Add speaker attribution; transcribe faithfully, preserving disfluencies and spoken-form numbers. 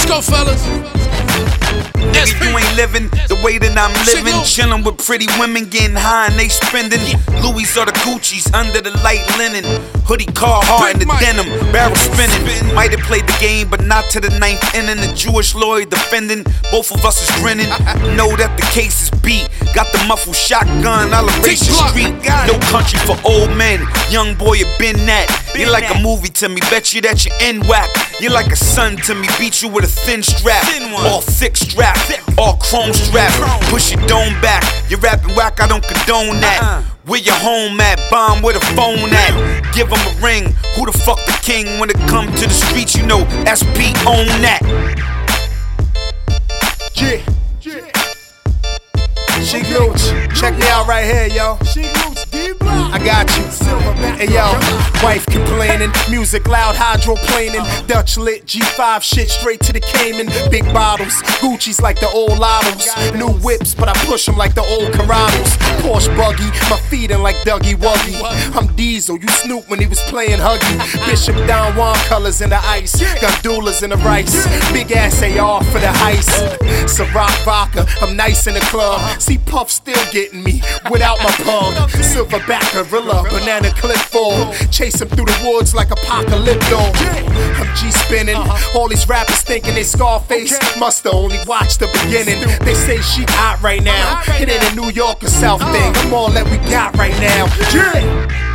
Speaker 1: go, fellas.
Speaker 2: Nigga, you ain't living the way that I'm living. Chillin' with pretty women, getting high and they spending. Louis or the Gucci's under the light linen. Hoodie Carhartt and the denim, barrel spinning. Might have played the game, but not to the ninth inning. The Jewish lawyer defending, both of us is grinning. Know that the case is beat. Got the muffled shotgun, I'll erase the street. No country for old men. Young boy, you been that. You're like a movie to me, bet you that you're in whack. You're like a son to me, beat you with a thin strap. All thick strap, all chrome strap. Push your dome back. You're rapping whack, I don't condone that. Where your home at? Bomb where the phone at? Give him a ring. Who the fuck the king? When it come to the streets, you know S P own that.
Speaker 3: Yeah, yeah. Sheek Louch, check me out right here, yo. Sheek Louch, D-Block. I got you. Hey yo, wife complaining, music loud, hydroplaning, Dutch lit, G five shit straight to the Cayman. Big bottles, Gucci's like the old lottos. New whips, but I push them like the old Corrados. Porsche buggy, my feet in like Dougie Wuggy. I'm Diesel, you Snoop when he was playing Huggy. Bishop Don Juan colors in the ice, gondolas in the rice. Big ass A R for the heist. Ciroc vodka, I'm nice in the club. See Puff still getting me without my pug. Silverback gorilla, banana clip full. Chase him through the woods like apocalypto. I'm G spinning. All these rappers thinking they Scarface. Musta only watch the beginning. They say she hot right now. It ain't a New York or South thing. I'm all that we got right now. Yeah.